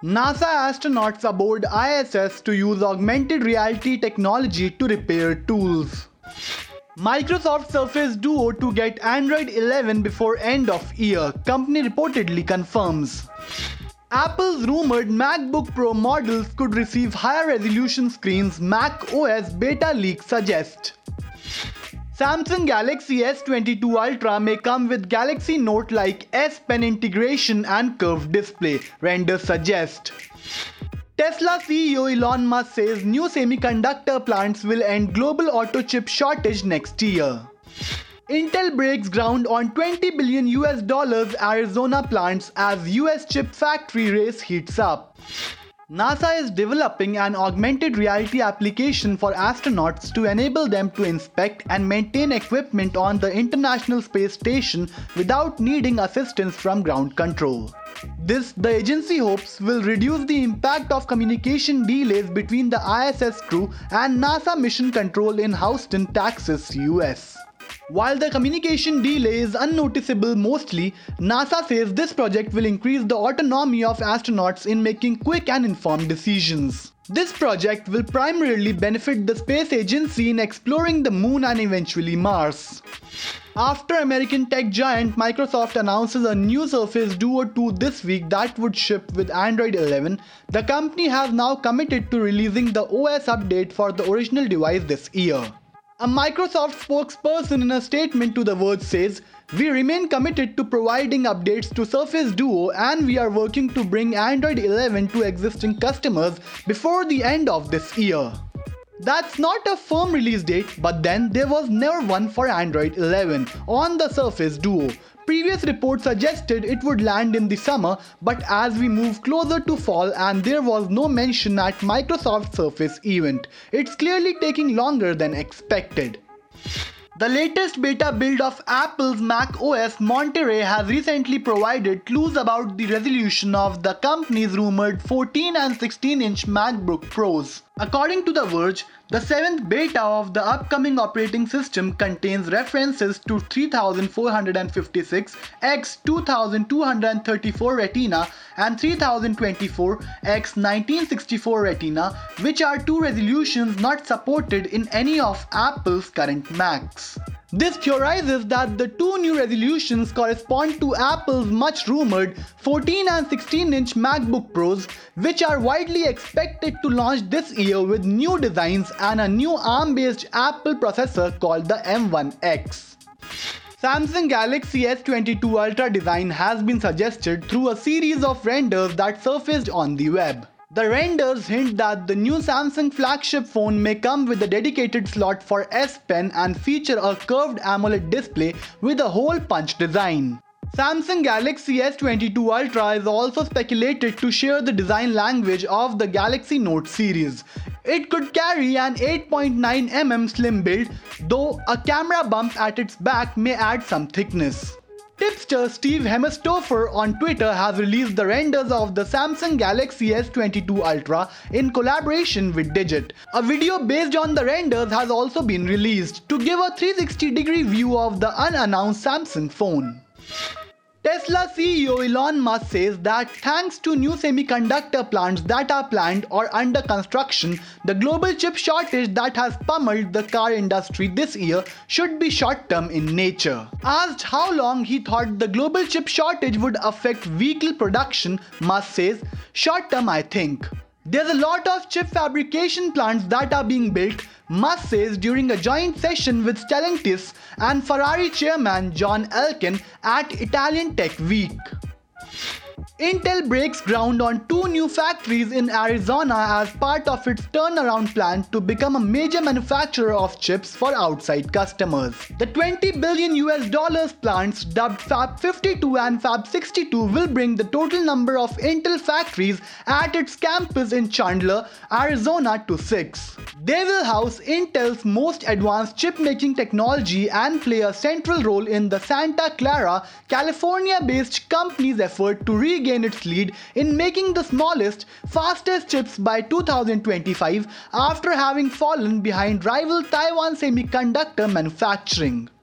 NASA astronauts aboard ISS to use augmented reality technology to repair tools. Microsoft Surface Duo to get Android 11 before end of year, company reportedly confirms. Apple's rumored MacBook Pro models could receive higher resolution screens, Mac OS beta leak suggest. Samsung Galaxy S22 Ultra may come with Galaxy Note-like S Pen integration and curved display, renders suggest. Tesla CEO Elon Musk says new semiconductor plants will end global auto chip shortage next year. Intel breaks ground on $20 billion Arizona plants as US chip factory race heats up. NASA is developing an augmented reality application for astronauts to enable them to inspect and maintain equipment on the International Space Station without needing assistance from ground control. This, the agency hopes, will reduce the impact of communication delays between the ISS crew and NASA mission control in Houston, Texas, US. While the communication delay is unnoticeable mostly, NASA says this project will increase the autonomy of astronauts in making quick and informed decisions. This project will primarily benefit the space agency in exploring the moon and eventually Mars. After American tech giant Microsoft announces a new Surface Duo 2 this week that would ship with Android 11, the company has now committed to releasing the OS update for the original device this year. A Microsoft spokesperson in a statement to The Verge says, "We remain committed to providing updates to Surface Duo and we are working to bring Android 11 to existing customers before the end of this year." That's not a firm release date, but then there was never one for Android 11 on the Surface Duo. Previous reports suggested it would land in the summer, but as we move closer to fall and there was no mention at Microsoft Surface event, it's clearly taking longer than expected. The latest beta build of Apple's Mac OS Monterey has recently provided clues about the resolution of the company's rumored 14 and 16-inch MacBook Pros. According to The Verge, the 7th beta of the upcoming operating system contains references to 3456 x 2234 Retina and 3024 x 1964 Retina, which are two resolutions not supported in any of Apple's current Macs. This theorizes that the two new resolutions correspond to Apple's much rumored 14 and 16-inch MacBook Pros, which are widely expected to launch this year with new designs and a new ARM-based Apple processor called the M1X. Samsung Galaxy S22 Ultra design has been suggested through a series of renders that surfaced on the web. The renders hint that the new Samsung flagship phone may come with a dedicated slot for S Pen and feature a curved AMOLED display with a hole punch design. Samsung Galaxy S22 Ultra is also speculated to share the design language of the Galaxy Note series. It could carry an 8.9mm slim build, though a camera bump at its back may add some thickness. Tipster Steve Hemestoffer on Twitter has released the renders of the Samsung Galaxy S22 Ultra in collaboration with Digit. A video based on the renders has also been released to give a 360-degree view of the unannounced Samsung phone. Tesla CEO Elon Musk says that thanks to new semiconductor plants that are planned or under construction, the global chip shortage that has pummeled the car industry this year should be short-term in nature. Asked how long he thought the global chip shortage would affect vehicle production, Musk says, "Short-term, I think. There's a lot of chip fabrication plants that are being built," Musk says during a joint session with Stellantis and Ferrari chairman John Elkann at Italian Tech Week. Intel breaks ground on two new factories in Arizona as part of its turnaround plan to become a major manufacturer of chips for outside customers. The $20 billion plants dubbed Fab 52 and Fab 62 will bring the total number of Intel factories at its campus in Chandler, Arizona to 6. They will house Intel's most advanced chip-making technology and play a central role in the Santa Clara, California-based company's effort to regain its lead in making the smallest, fastest chips by 2025 after having fallen behind rival Taiwan Semiconductor manufacturing.